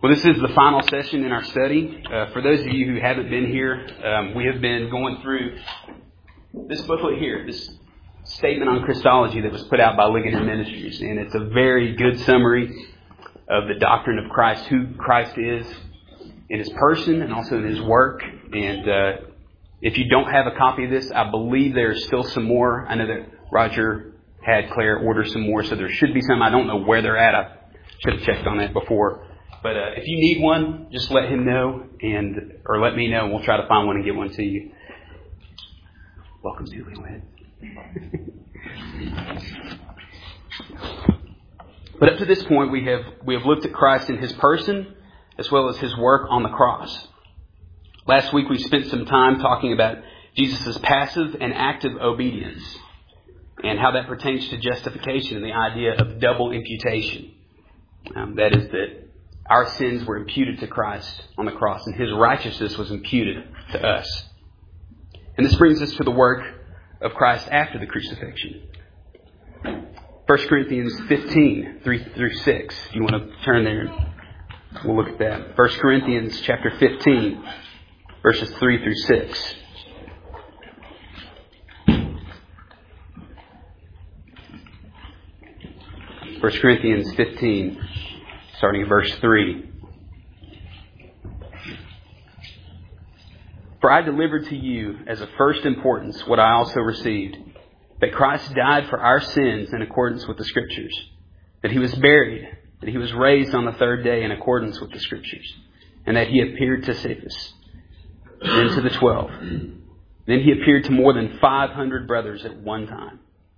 Well, this is the final session in our study. For those of you who haven't been here, we have been going through this booklet here, this statement on Christology that was put out by Ligonier Ministries. And it's a very good summary of the doctrine of Christ, who Christ is in His person and also in His work. And if you don't have a copy of this, I believe there's still some more. I know that Roger had Claire order some more, so there should be some. I don't know where they're at. I should have checked on that before. But if you need one, just let him know or let me know, and we'll try to find one and get one to you. Welcome, Julie. Go ahead. But up to this point, we have looked at Christ in His person as well as His work on the cross. Last week we spent some time talking about Jesus' passive and active obedience and how that pertains to justification and the idea of double imputation. That is that our sins were imputed to Christ on the cross, and His righteousness was imputed to us. And this brings us to the work of Christ after the crucifixion. 1 Corinthians 15, 3 through 6. If you want to turn there, we'll look at that. 1 Corinthians chapter 15, verses 3 through 6. First Corinthians 15, starting at verse 3. For I delivered to you as of first importance what I also received, that Christ died for our sins in accordance with the Scriptures, that He was buried, that He was raised on the third day in accordance with the Scriptures, and that He appeared to Cephas, then to the 12. Then He appeared to more than 500 brothers at one time.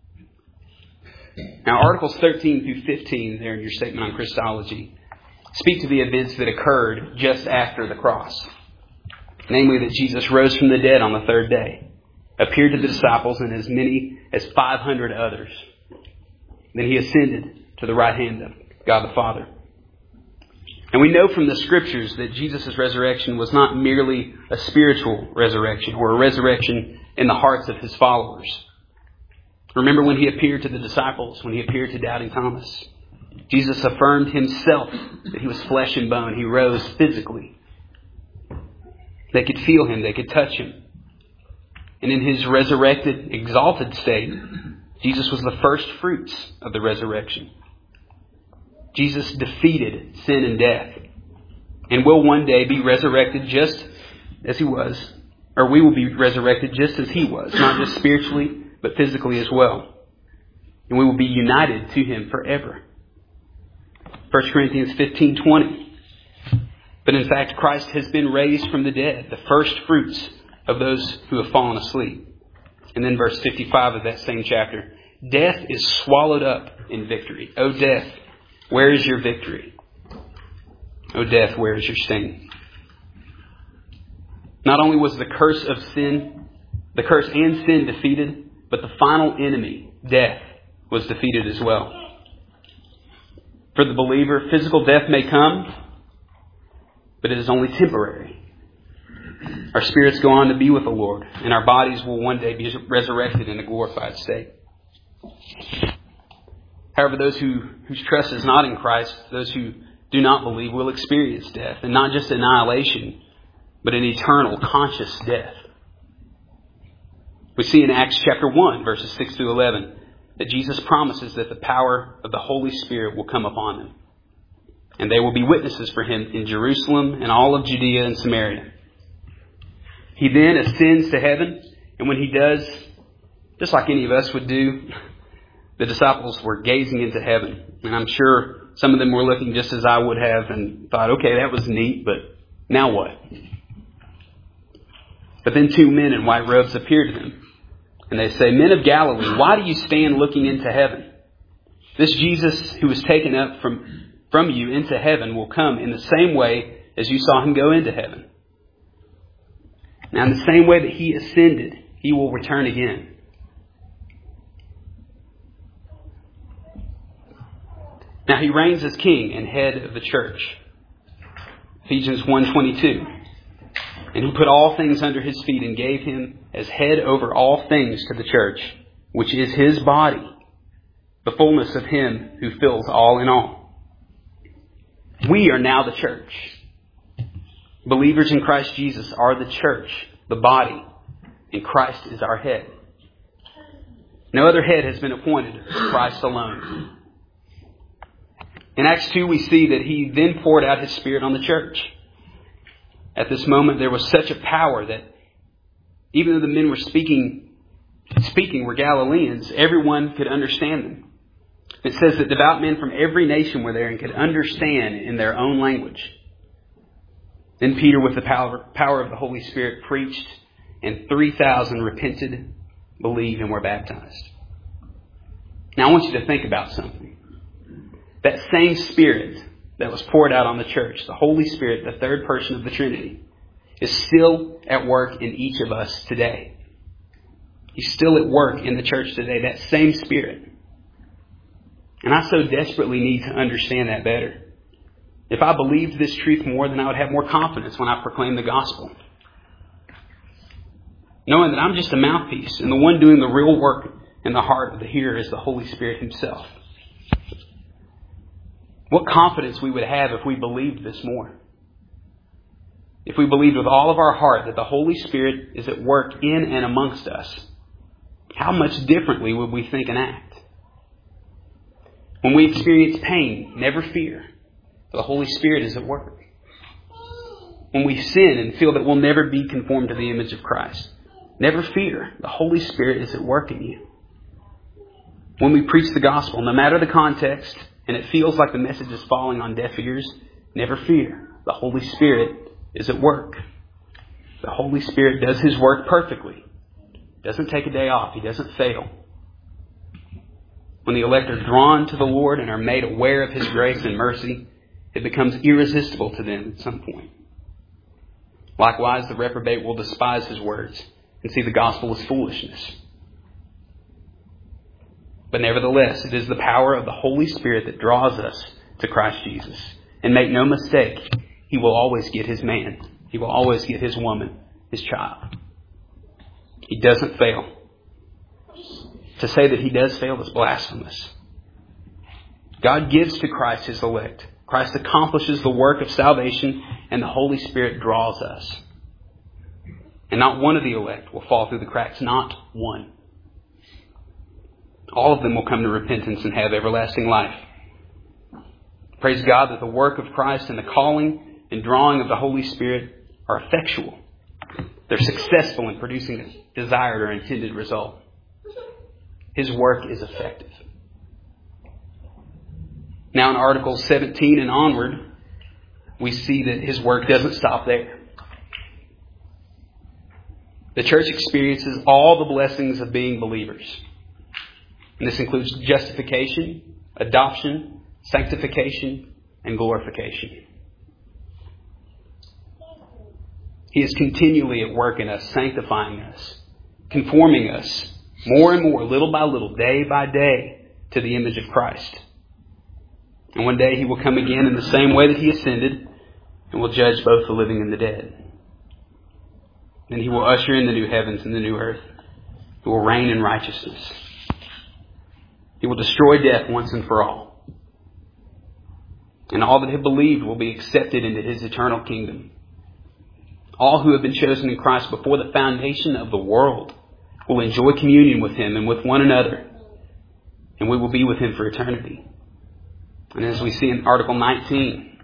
Now, Articles 13 through 15, there in your statement on Christology, speak to the events that occurred just after the cross. Namely, that Jesus rose from the dead on the third day, appeared to the disciples and as many as 500 others. Then He ascended to the right hand of God the Father. And we know from the Scriptures that Jesus' resurrection was not merely a spiritual resurrection or a resurrection in the hearts of His followers. Remember when He appeared to the disciples, when He appeared to doubting Thomas? Jesus affirmed Himself that He was flesh and bone. He rose physically. They could feel Him. They could touch Him. And in His resurrected, exalted state, Jesus was the first fruits of the resurrection. Jesus defeated sin and death and will one day be resurrected just as He was, or we will be resurrected just as He was, not just spiritually, but physically as well. And we will be united to Him forever. 1 Corinthians 15:20. But in fact, Christ has been raised from the dead, the first fruits of those who have fallen asleep. And then verse 55 of that same chapter. Death is swallowed up in victory. O death, where is your victory? O death, where is your sting? Not only was the curse and sin defeated, but the final enemy, death, was defeated as well. For the believer, physical death may come, but it is only temporary. Our spirits go on to be with the Lord, and our bodies will one day be resurrected in a glorified state. However, those whose trust is not in Christ, those who do not believe, will experience death, and not just annihilation, but an eternal, conscious death. We see in Acts chapter 1, verses 6 through 11, that Jesus promises that the power of the Holy Spirit will come upon them. And they will be witnesses for Him in Jerusalem and all of Judea and Samaria. He then ascends to heaven, and when He does, just like any of us would do, the disciples were gazing into heaven. And I'm sure some of them were looking just as I would have and thought, okay, that was neat, but now what? But then two men in white robes appear to them. And they say, Men of Galilee, why do you stand looking into heaven? This Jesus who was taken up from you into heaven will come in the same way as you saw Him go into heaven. Now, in the same way that He ascended, He will return again. Now, He reigns as King and head of the church. Ephesians 1:22. And He put all things under His feet and gave Him as head over all things to the church, which is His body, the fullness of Him who fills all in all. We are now the church. Believers in Christ Jesus are the church, the body, and Christ is our head. No other head has been appointed, Christ alone. In Acts 2, we see that He then poured out His Spirit on the church. At this moment, there was such a power that even though the men were speaking were Galileans, everyone could understand them. It says that devout men from every nation were there and could understand in their own language. Then Peter, with the power of the Holy Spirit, preached, and 3,000 repented, believed, and were baptized. Now I want you to think about something. That same Spirit that was poured out on the church, the Holy Spirit, the third person of the Trinity, is still at work in each of us today. He's still at work in the church today, that same Spirit. And I so desperately need to understand that better. If I believed this truth more, then I would have more confidence when I proclaim the gospel. Knowing that I'm just a mouthpiece, and the one doing the real work in the heart of the hearer is the Holy Spirit Himself. What confidence we would have if we believed this more. If we believed with all of our heart that the Holy Spirit is at work in and amongst us, how much differently would we think and act? When we experience pain, never fear. The Holy Spirit is at work. When we sin and feel that we'll never be conformed to the image of Christ, never fear. The Holy Spirit is at work in you. When we preach the gospel, no matter the context, and it feels like the message is falling on deaf ears, never fear. The Holy Spirit is at work. The Holy Spirit does His work perfectly. Doesn't take a day off. He doesn't fail. When the elect are drawn to the Lord and are made aware of His grace and mercy, it becomes irresistible to them at some point. Likewise, the reprobate will despise His words and see the gospel as foolishness. But nevertheless, it is the power of the Holy Spirit that draws us to Christ Jesus. And make no mistake, He will always get His man. He will always get His woman, His child. He doesn't fail. To say that He does fail is blasphemous. God gives to Christ His elect. Christ accomplishes the work of salvation, and the Holy Spirit draws us. And not one of the elect will fall through the cracks. Not one. All of them will come to repentance and have everlasting life. Praise God that the work of Christ and the calling and drawing of the Holy Spirit are effectual. They're successful in producing a desired or intended result. His work is effective. Now in Articles 17 and onward, we see that His work doesn't stop there. The church experiences all the blessings of being believers. And this includes justification, adoption, sanctification, and glorification. He is continually at work in us, sanctifying us, conforming us more and more, little by little, day by day, to the image of Christ. And one day He will come again in the same way that He ascended and will judge both the living and the dead. And He will usher in the new heavens and the new earth. He will reign in righteousness. He will destroy death once and for all. And all that have believed will be accepted into His eternal kingdom. All who have been chosen in Christ before the foundation of the world will enjoy communion with Him and with one another. And we will be with Him for eternity. And as we see in Article 19,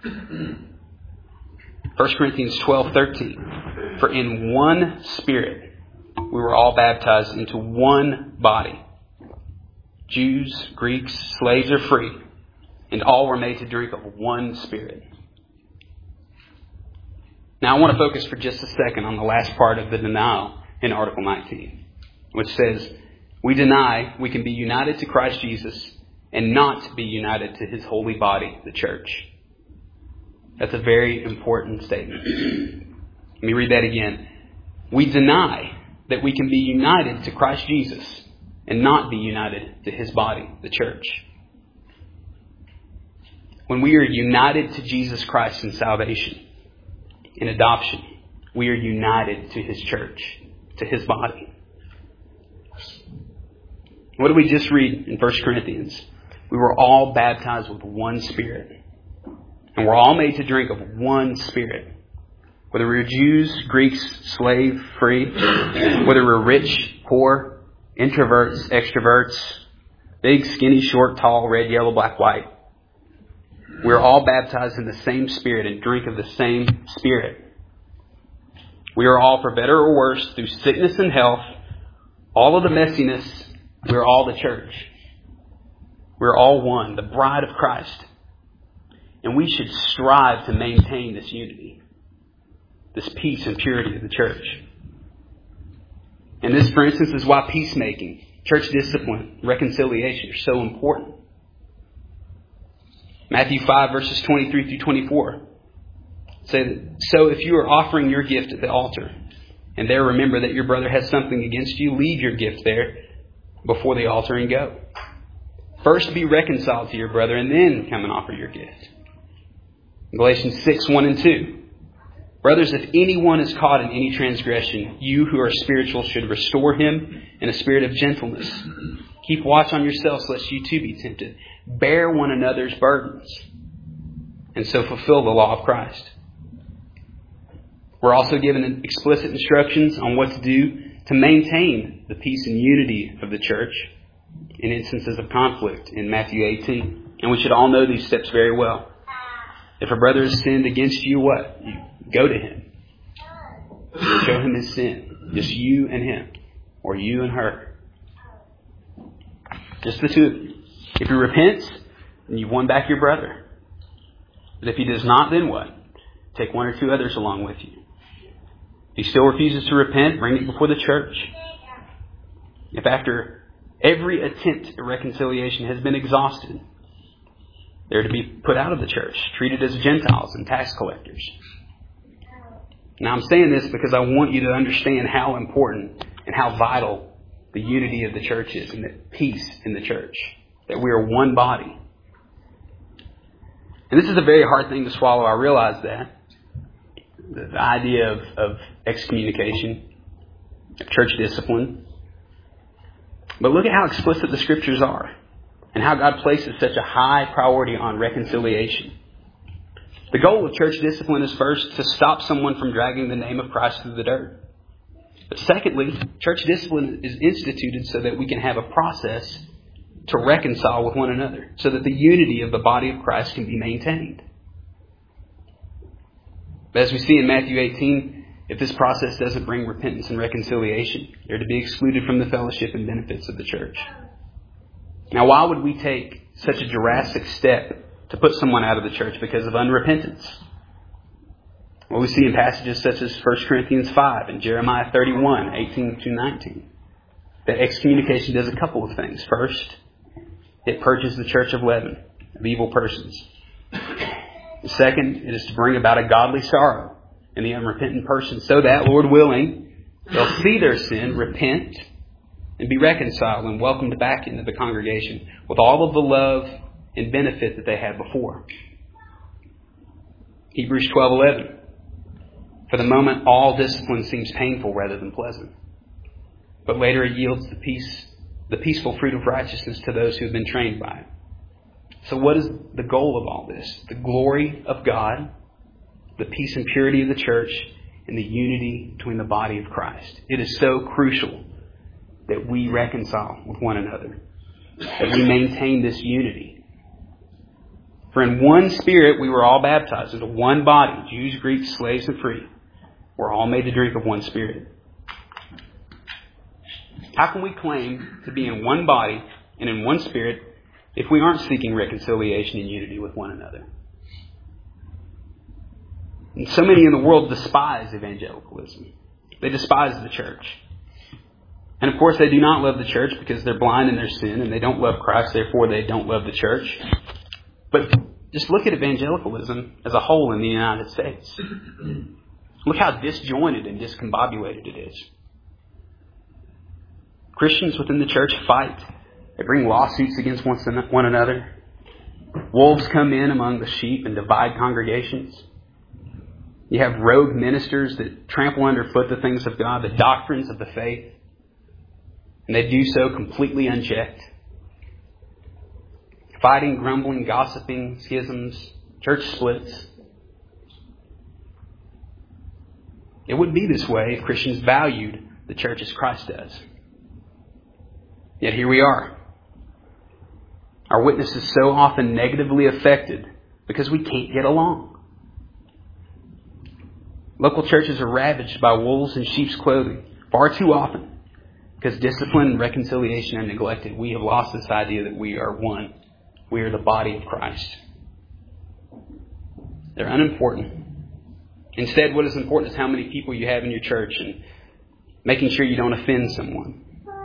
1 Corinthians 12:13, for in one Spirit we were all baptized into one body. Jews, Greeks, slaves or free, and all were made to drink of one Spirit. Now I want to focus for just a second on the last part of the denial in Article 19, which says, we deny we can be united to Christ Jesus and not be united to His holy body, the church. That's a very important statement. Let me read that again. We deny that we can be united to Christ Jesus and not be united to His body, the church. When we are united to Jesus Christ in salvation, in adoption, we are united to His church, to His body. What did we just read in 1 Corinthians? We were all baptized with one Spirit. And we're all made to drink of one Spirit. Whether we're Jews, Greeks, slave, free, whether we're rich, poor, introverts, extroverts, big, skinny, short, tall, red, yellow, black, white. We're all baptized in the same Spirit and drink of the same Spirit. We are all, for better or worse, through sickness and health, all of the messiness, we're all the church. We're all one, the bride of Christ. And we should strive to maintain this unity, this peace and purity of the church. And this, for instance, is why peacemaking, church discipline, reconciliation are so important. Matthew 5, verses 23 through 24 say that, so if you are offering your gift at the altar, and there remember that your brother has something against you, leave your gift there before the altar and go. First be reconciled to your brother, and then come and offer your gift. Galatians 6, 1 and 2. Brothers, if anyone is caught in any transgression, you who are spiritual should restore him in a spirit of gentleness. Keep watch on yourselves, lest you too be tempted. Bear one another's burdens, and so fulfill the law of Christ. We're also given explicit instructions on what to do to maintain the peace and unity of the church in instances of conflict in Matthew 18. And we should all know these steps very well. If a brother has sinned against you, what? You go to him. Show him his sin. Just you and him. Or you and her. Just the two of you. If he repents, then you've won back your brother. But if he does not, then what? Take one or two others along with you. If he still refuses to repent, bring it before the church. If after every attempt at reconciliation has been exhausted, they're to be put out of the church, treated as Gentiles and tax collectors. Now I'm saying this because I want you to understand how important and how vital the unity of the church is and the peace in the church. That we are one body. And this is a very hard thing to swallow. I realize that. The idea of excommunication, of church discipline. But look at how explicit the Scriptures are. And how God places such a high priority on reconciliation. The goal of church discipline is first to stop someone from dragging the name of Christ through the dirt. But secondly, church discipline is instituted so that we can have a process to reconcile with one another, so that the unity of the body of Christ can be maintained. But as we see in Matthew 18, if this process doesn't bring repentance and reconciliation, they're to be excluded from the fellowship and benefits of the church. Now, why would we take such a drastic step to put someone out of the church because of unrepentance? Well, we see in passages such as 1 Corinthians 5 and Jeremiah 31, 18 to 19, that excommunication does a couple of things. First, it purges the church of leaven, of evil persons. Second, it is to bring about a godly sorrow in the unrepentant person so that, Lord willing, they'll see their sin, repent, and be reconciled and welcomed back into the congregation with all of the love and benefit that they had before. Hebrews 12:11. For the moment, all discipline seems painful rather than pleasant. But later it yields the peaceful fruit of righteousness to those who have been trained by it. So what is the goal of all this? The glory of God, the peace and purity of the church, and the unity between the body of Christ. It is so crucial that we reconcile with one another, that we maintain this unity. For in one Spirit we were all baptized into one body, Jews, Greeks, slaves, and free. We're all made to drink of one Spirit. How can we claim to be in one body and in one Spirit if we aren't seeking reconciliation and unity with one another? And so many in the world despise evangelicalism. They despise the church. And of course they do not love the church because they're blind in their sin and they don't love Christ, therefore they don't love the church. But just look at evangelicalism as a whole in the United States. Look how disjointed and discombobulated it is. Christians within the church fight. They bring lawsuits against one another. Wolves come in among the sheep and divide congregations. You have rogue ministers that trample underfoot the things of God, the doctrines of the faith. And they do so completely unchecked. Fighting, grumbling, gossiping, schisms, Church splits. It wouldn't be this way if Christians valued the church as Christ does. Yet here we are. Our witness is so often negatively affected because we can't get along. Local churches are ravaged by wolves in sheep's clothing far too often because discipline and reconciliation are neglected. We have lost this idea that we are one. We are the body of Christ. They're unimportant. Instead, what is important is how many people you have in your church and making sure you don't offend someone.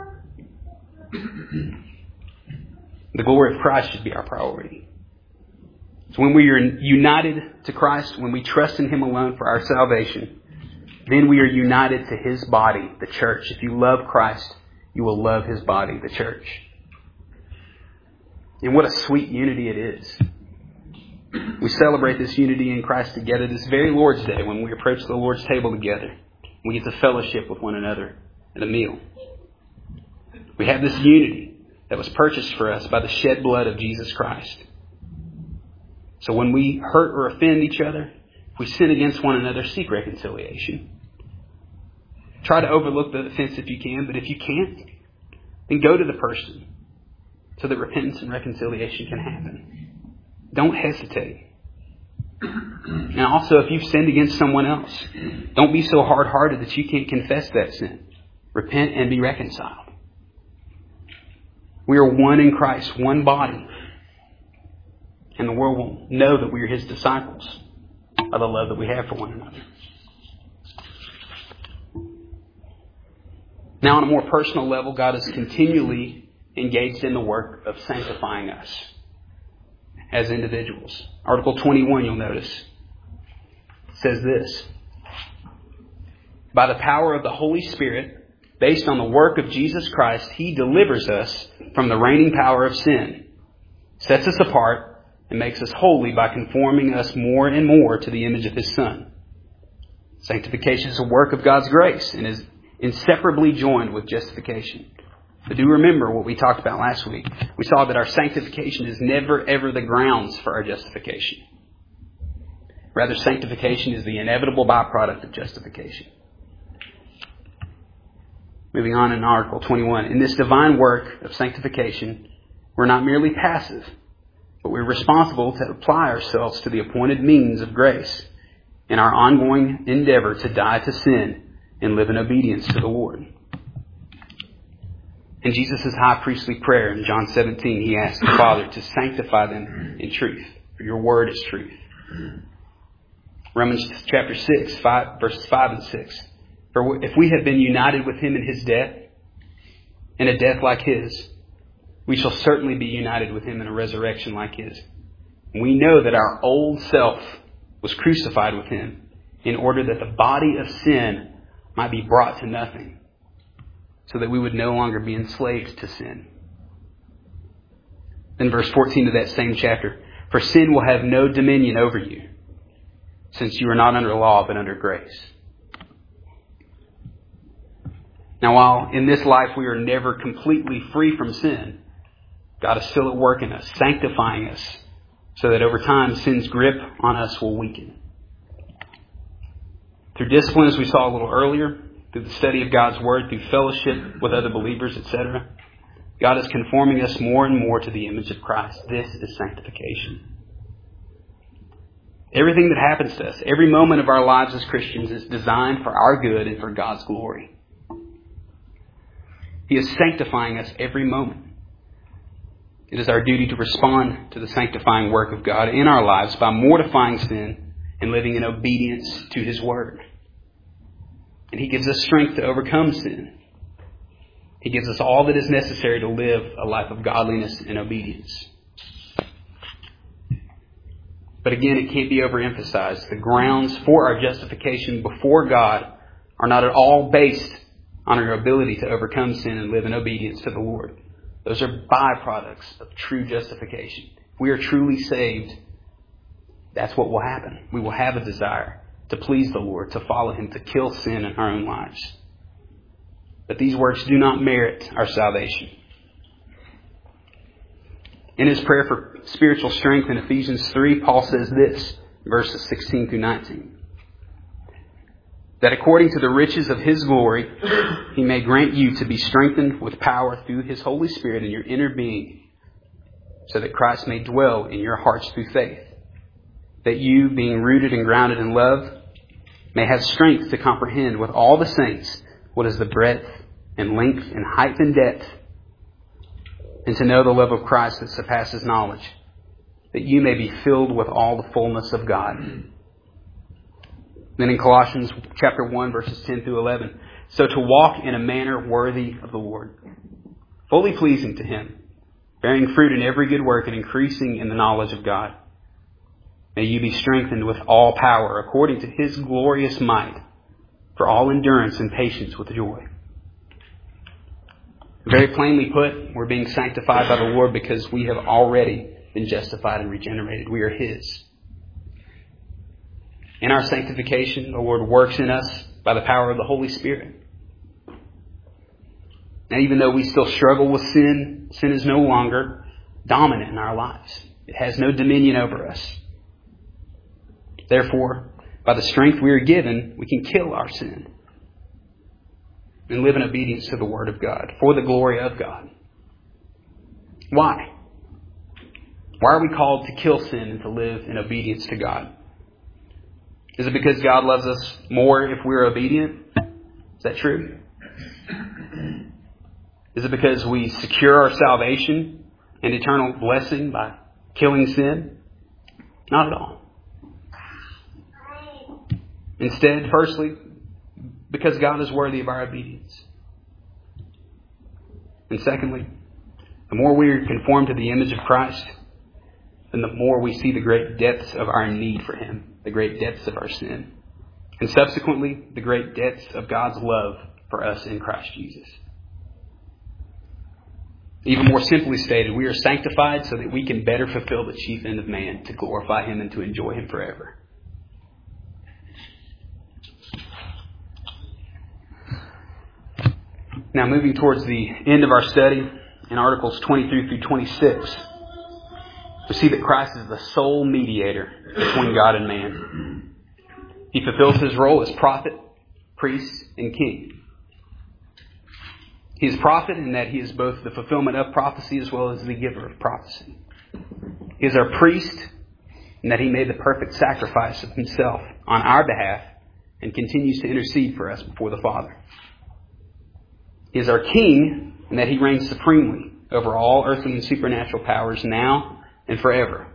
The glory of Christ should be our priority. So when we are united to Christ, when we trust in Him alone for our salvation, then we are united to His body, the church. If you love Christ, you will love His body, the church. And what a sweet unity it is. We celebrate this unity in Christ together this very Lord's Day when we approach the Lord's table together. We get to fellowship with one another at a meal. We have this unity that was purchased for us by the shed blood of Jesus Christ. So when we hurt or offend each other, if we sin against one another, seek reconciliation. Try to overlook the offense if you can, but if you can't, then go to the person so that repentance and reconciliation can happen. Don't hesitate. And also, if you've sinned against someone else, don't be so hard-hearted that you can't confess that sin. Repent and be reconciled. We are one in Christ, one body. And the world will know that we are His disciples by the love that we have for one another. Now, on a more personal level, God is continually engaged in the work of sanctifying us as individuals. Article 21, you'll notice, says this: by the power of the Holy Spirit, based on the work of Jesus Christ, He delivers us from the reigning power of sin, sets us apart, and makes us holy by conforming us more and more to the image of His Son. Sanctification is a work of God's grace and is inseparably joined with justification. But do remember what we talked about last week. We saw that our sanctification is never, ever the grounds for our justification. Rather, sanctification is the inevitable byproduct of justification. Moving on in Article 21. In this divine work of sanctification, we're not merely passive, but we're responsible to apply ourselves to the appointed means of grace in our ongoing endeavor to die to sin and live in obedience to the Lord. In Jesus' high priestly prayer in John 17, He asked the Father to sanctify them in truth, for your word is truth. Romans chapter 6, verses 5 and 6. For if we have been united with Him in His death, in a death like His, we shall certainly be united with Him in a resurrection like His. And we know that our old self was crucified with Him in order that the body of sin might be brought to nothing, so that we would no longer be enslaved to sin. Then verse 14 of that same chapter, for sin will have no dominion over you, since you are not under law but under grace. Now, while in this life we are never completely free from sin, God is still at work in us, sanctifying us, so that over time sin's grip on us will weaken. Through discipline, as we saw a little earlier, through the study of God's Word, through fellowship with other believers, etc., God is conforming us more and more to the image of Christ. This is sanctification. Everything that happens to us, every moment of our lives as Christians is designed for our good and for God's glory. He is sanctifying us every moment. It is our duty to respond to the sanctifying work of God in our lives by mortifying sin and living in obedience to His Word. And He gives us strength to overcome sin. He gives us all that is necessary to live a life of godliness and obedience. But again, it can't be overemphasized. The grounds for our justification before God are not at all based on our ability to overcome sin and live in obedience to the Lord. Those are byproducts of true justification. If we are truly saved, that's what will happen. We will have a desire to please the Lord, to follow Him, to kill sin in our own lives. But these works do not merit our salvation. In his prayer for spiritual strength in Ephesians 3, Paul says this, verses 16 through 19. That according to the riches of his glory, he may grant you to be strengthened with power through his Holy Spirit in your inner being, so that Christ may dwell in your hearts through faith. That you, being rooted and grounded in love, may have strength to comprehend with all the saints what is the breadth and length and height and depth, and to know the love of Christ that surpasses knowledge, that you may be filled with all the fullness of God. Then in Colossians chapter 1, verses 10 through 11, so to walk in a manner worthy of the Lord, fully pleasing to him, bearing fruit in every good work and increasing in the knowledge of God. May you be strengthened with all power according to his glorious might, for all endurance and patience with joy. Very plainly put, we're being sanctified by the Lord because we have already been justified and regenerated. We are his. In our sanctification, the Lord works in us by the power of the Holy Spirit. And even though we still struggle with sin, sin is no longer dominant in our lives. It has no dominion over us. Therefore, by the strength we are given, we can kill our sin and live in obedience to the Word of God for the glory of God. Why? Why are we called to kill sin and to live in obedience to God? Is it because God loves us more if we're obedient? Is that true? Is it because we secure our salvation and eternal blessing by killing sin? Not at all. Instead, firstly, because God is worthy of our obedience. And secondly, the more we are conformed to the image of Christ, then the more we see the great depths of our need for him, the great depths of our sin, and subsequently, the great depths of God's love for us in Christ Jesus. Even more simply stated, we are sanctified so that we can better fulfill the chief end of man, to glorify him and to enjoy him forever. Now, moving towards the end of our study, in Articles 23 through 26, we see that Christ is the sole mediator between God and man. He fulfills his role as prophet, priest, and king. He is prophet in that he is both the fulfillment of prophecy as well as the giver of prophecy. He is our priest in that he made the perfect sacrifice of himself on our behalf and continues to intercede for us before the Father. He is our king in that he reigns supremely over all earthly and supernatural powers now and forever.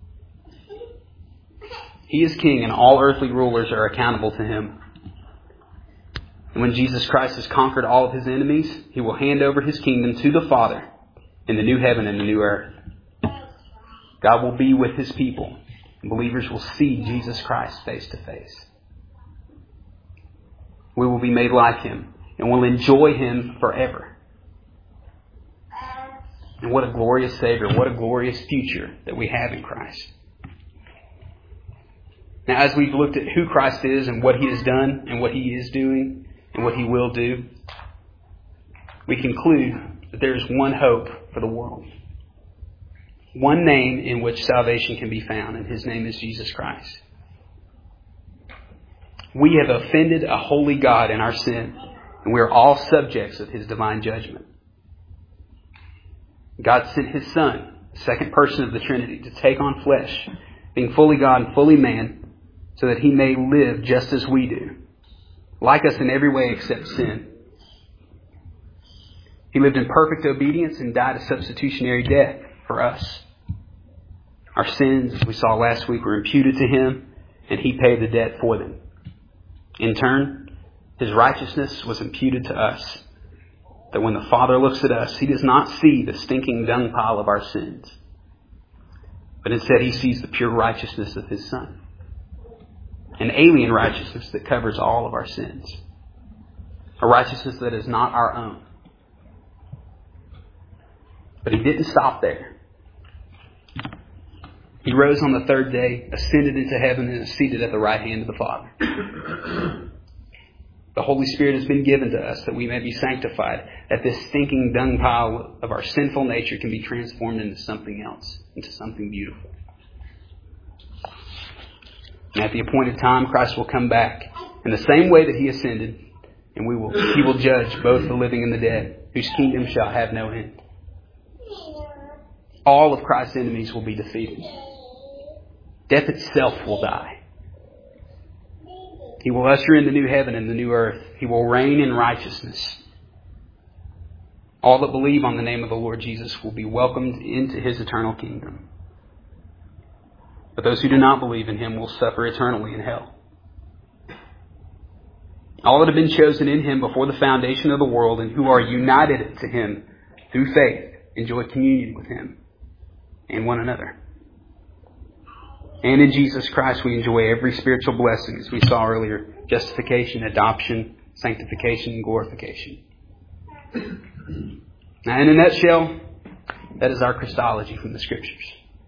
He is king and all earthly rulers are accountable to him. And when Jesus Christ has conquered all of his enemies, he will hand over his kingdom to the Father in the new heaven and the new earth. God will be with his people, and believers will see Jesus Christ face to face. We will be made like him, and will enjoy him forever. And what a glorious Savior, what a glorious future that we have in Christ. Now, as we've looked at who Christ is and what he has done and what he is doing and what he will do, we conclude that there is one hope for the world. One name in which salvation can be found, and his name is Jesus Christ. We have offended a holy God in our sin, and we are all subjects of his divine judgment. God sent his Son, the second person of the Trinity, to take on flesh, being fully God and fully man, so that he may live just as we do, like us in every way except sin. He lived in perfect obedience and died a substitutionary death for us. Our sins, as we saw last week, were imputed to him, and he paid the debt for them. In turn, his righteousness was imputed to us, that when the Father looks at us, he does not see the stinking dung pile of our sins, but instead he sees the pure righteousness of his Son, an alien righteousness that covers all of our sins, a righteousness that is not our own. But he didn't stop there. He rose on the third day, ascended into heaven, and is seated at the right hand of the Father. The Holy Spirit has been given to us that we may be sanctified, that this stinking dung pile of our sinful nature can be transformed into something else, into something beautiful. And at the appointed time, Christ will come back in the same way that He ascended, and He will judge both the living and the dead, whose kingdom shall have no end. All of Christ's enemies will be defeated. Death itself will die. He will usher in the new heaven and the new earth. He will reign in righteousness. All that believe on the name of the Lord Jesus will be welcomed into His eternal kingdom. But those who do not believe in Him will suffer eternally in hell. All that have been chosen in Him before the foundation of the world and who are united to Him through faith enjoy communion with Him and one another. And in Jesus Christ we enjoy every spiritual blessing, as we saw earlier: justification, adoption, sanctification, and glorification. Now, in a nutshell, that is our Christology from the Scriptures.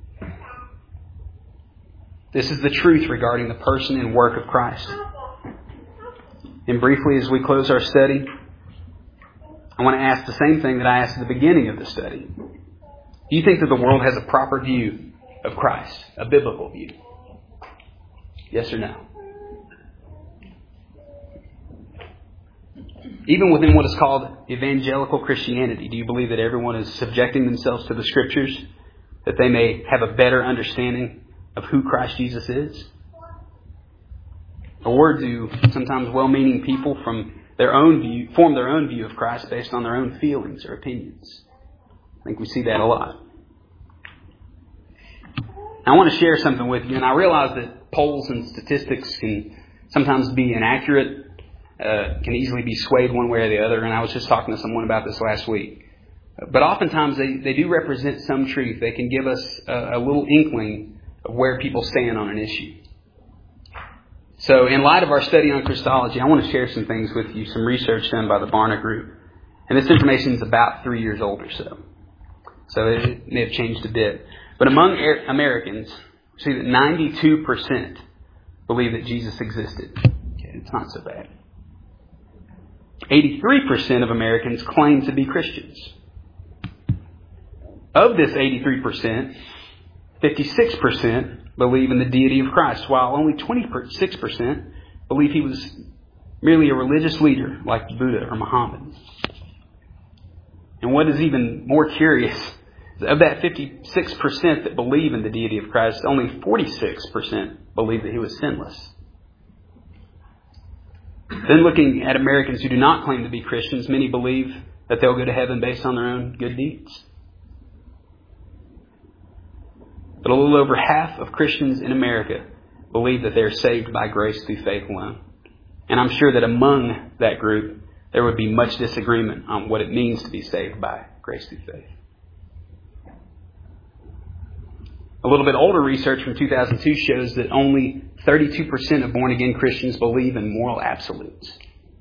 This is the truth regarding the person and work of Christ. And briefly, as we close our study, I want to ask the same thing that I asked at the beginning of the study. Do you think that the world has a proper view of Christ, a biblical view? Yes or no? Even within what is called evangelical Christianity, do you believe that everyone is subjecting themselves to the Scriptures, that they may have a better understanding of who Christ Jesus is? Or do sometimes well-meaning people form their own view of Christ based on their own feelings or opinions? I think we see that a lot. I want to share something with you, and I realize that polls and statistics can sometimes be inaccurate, can easily be swayed one way or the other, and I was just talking to someone about this last week. But oftentimes they do represent some truth. They can give us a little inkling of where people stand on an issue. So in light of our study on Christology, I want to share some things with you, some research done by the Barna Group. And this information is about 3 years old or so. So it may have changed a bit. But among Americans, we see that 92% believe that Jesus existed. Okay, it's not so bad. 83% of Americans claim to be Christians. Of this 83%, 56% believe in the deity of Christ, while only 26% believe He was merely a religious leader like Buddha or Muhammad. And what is even more curious, of that 56% that believe in the deity of Christ, only 46% believe that He was sinless. Then looking at Americans who do not claim to be Christians, many believe that they'll go to heaven based on their own good deeds. But a little over half of Christians in America believe that they're saved by grace through faith alone. And I'm sure that among that group, there would be much disagreement on what it means to be saved by grace through faith. A little bit older research from 2002 shows that only 32% of born-again Christians believe in moral absolutes.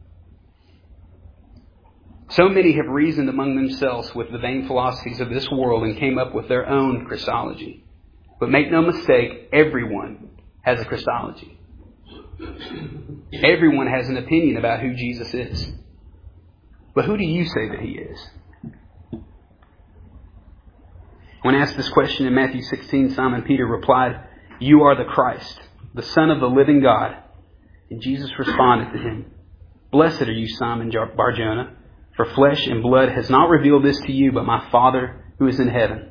So many have reasoned among themselves with the vain philosophies of this world and came up with their own Christology. But make no mistake, everyone has a Christology. Everyone has an opinion about who Jesus is. But who do you say that He is? When asked this question in Matthew 16, Simon Peter replied, "You are the Christ, the Son of the living God." And Jesus responded to him, "Blessed are you, Simon Bar-Jonah, for flesh and blood has not revealed this to you, but my Father who is in heaven."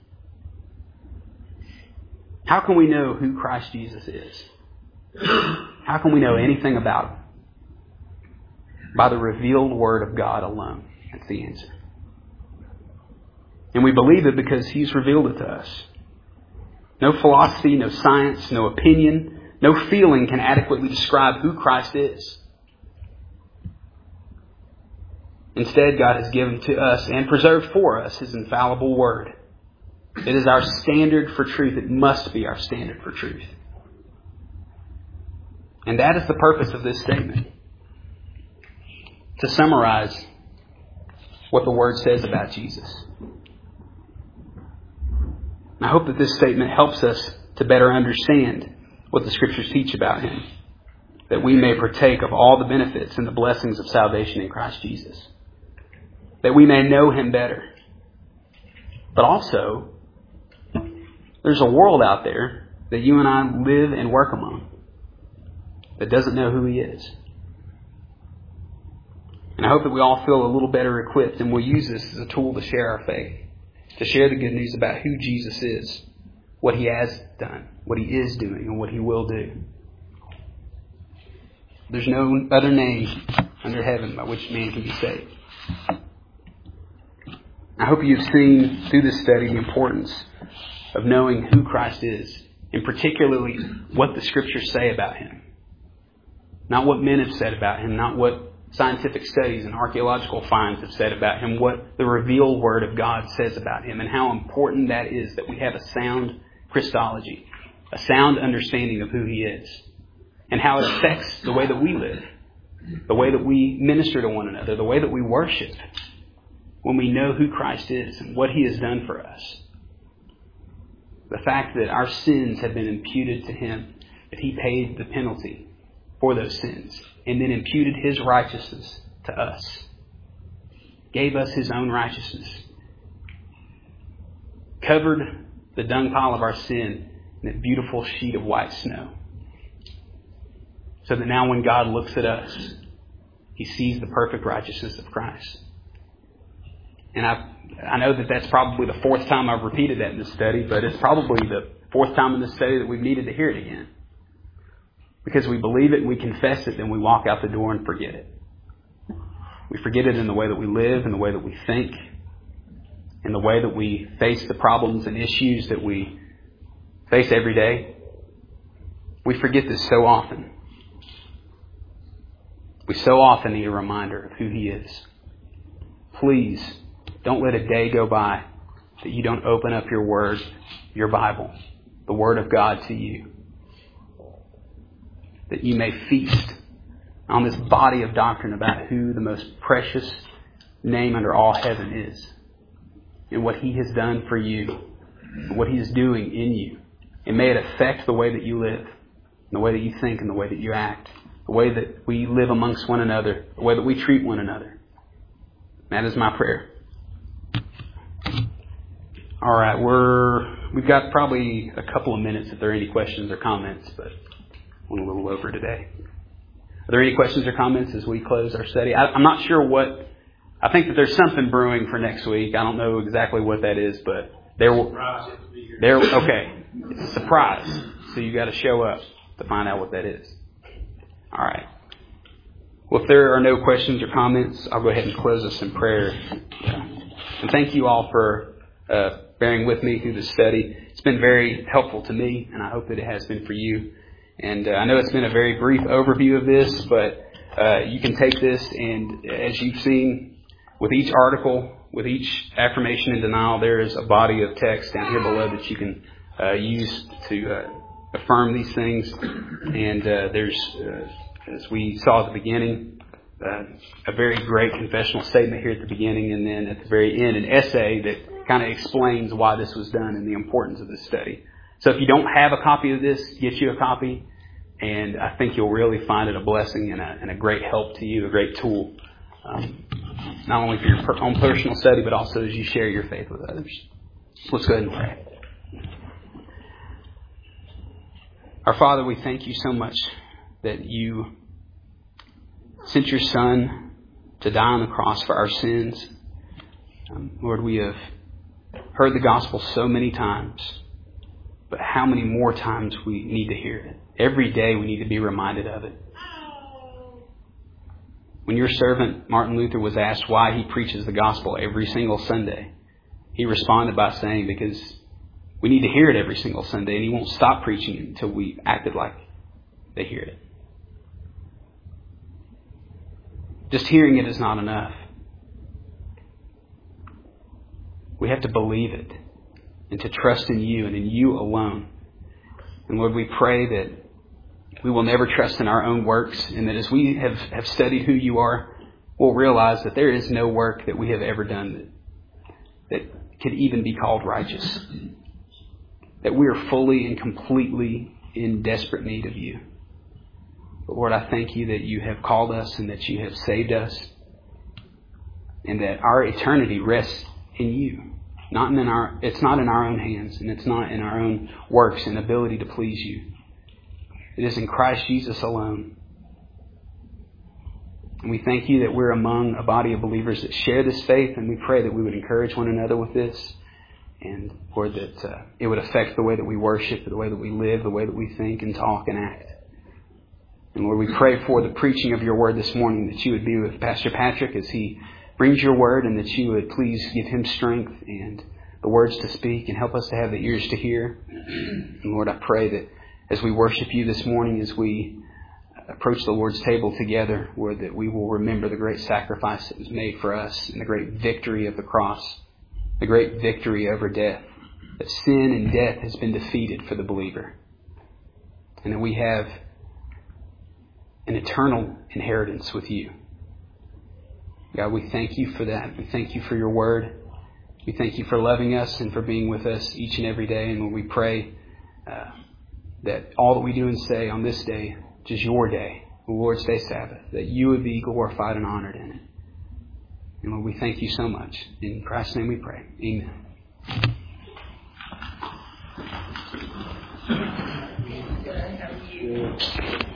How can we know who Christ Jesus is? How can we know anything about Him? By the revealed Word of God alone. That's the answer. And we believe it because He's revealed it to us. No philosophy, no science, no opinion, no feeling can adequately describe who Christ is. Instead, God has given to us and preserved for us His infallible Word. It is our standard for truth. It must be our standard for truth. And that is the purpose of this statement. To summarize what the Word says about Jesus. I hope that this statement helps us to better understand what the Scriptures teach about Him. that we may partake of all the benefits and the blessings of salvation in Christ Jesus. That we may know Him better. But also, there's a world out there that you and I live and work among that doesn't know who He is. And I hope that we all feel a little better equipped, and we'll use this as a tool to share our faith, to share the good news about who Jesus is, what He has done, what He is doing, and what He will do. There's no other name under heaven by which man can be saved. I hope you've seen through this study the importance of knowing who Christ is, and particularly what the Scriptures say about Him. Not what men have said about Him, not what scientific studies and archaeological finds have said about Him, what the revealed Word of God says about Him, and how important that is that we have a sound Christology, a sound understanding of who He is, and how it affects the way that we live, the way that we minister to one another, the way that we worship, when we know who Christ is and what He has done for us. The fact that our sins have been imputed to Him, that He paid the penalty for those sins, and then imputed His righteousness to us, gave us His own righteousness, covered the dung pile of our sin in a beautiful sheet of white snow, so that now when God looks at us, He sees the perfect righteousness of Christ. And I know that that's probably the fourth time I've repeated that in this study, but it's probably the fourth time in this study that we've needed to hear it again. Because we believe it and we confess it, then we walk out the door and forget it. We forget it in the way that we live, in the way that we think, in the way that we face the problems and issues that we face every day. We forget this so often. We so often need a reminder of who He is. Please, don't let a day go by that you don't open up your Word, your Bible, the Word of God to you. That you may feast on this body of doctrine about who the most precious name under all heaven is, and what He has done for you, and what He is doing in you. And may it affect the way that you live, the way that you think, and the way that you act, the way that we live amongst one another, the way that we treat one another. That is my prayer. All right, we've got probably a couple of minutes if there are any questions or comments, but went a little over today. Are there any questions or comments as we close our study? I'm not sure what. I think that there's something brewing for next week. I don't know exactly what that is, but okay. It's a surprise, so you got to show up to find out what that is. All right. Well, if there are no questions or comments, I'll go ahead and close us in prayer. And thank you all for bearing with me through this study. It's been very helpful to me, and I hope that it has been for you. And I know it's been a very brief overview of this, but you can take this, and as you've seen, with each article, with each affirmation and denial, there is a body of text down here below that you can use to affirm these things. And there's, as we saw at the beginning, a very great confessional statement here at the beginning, and then at the very end, an essay that kind of explains why this was done and the importance of this study. So if you don't have a copy of this, get you a copy, and I think you'll really find it a blessing and a great help to you, a great tool, not only for your own personal study, but also as you share your faith with others. Let's go ahead and pray. Our Father, we thank you so much that you sent your Son to die on the cross for our sins. Lord, we have heard the gospel so many times, but how many more times we need to hear it? Every day we need to be reminded of it. When your servant Martin Luther was asked why he preaches the gospel every single Sunday, he responded by saying, because we need to hear it every single Sunday, and he won't stop preaching it until we acted like they hear it. Just hearing it is not enough. We have to believe it and to trust in you and in you alone. And Lord, we pray that we will never trust in our own works, and that as we have studied who you are, we'll realize that there is no work that we have ever done that could even be called righteous. That we are fully and completely in desperate need of you. But Lord, I thank you that you have called us and that you have saved us, and that our eternity rests in you. It's not in our own hands, and it's not in our own works and ability to please you. It is in Christ Jesus alone. And we thank you that we're among a body of believers that share this faith, and we pray that we would encourage one another with this, and Lord, that it would affect the way that we worship, the way that we live, the way that we think and talk and act. And Lord, we pray for the preaching of your word this morning, that you would be with Pastor Patrick as he brings your word, and that you would please give him strength and the words to speak, and help us to have the ears to hear. And Lord, I pray that as we worship you this morning, as we approach the Lord's table together, Lord, that we will remember the great sacrifice that was made for us and the great victory of the cross, the great victory over death, that sin and death has been defeated for the believer, and that we have an eternal inheritance with you. God, we thank you for that. We thank you for your word. We thank you for loving us and for being with us each and every day. And when we pray that all that we do and say on this day, which is your day, the Lord's Day Sabbath, that you would be glorified and honored in it. And Lord, we thank you so much. In Christ's name we pray. Amen.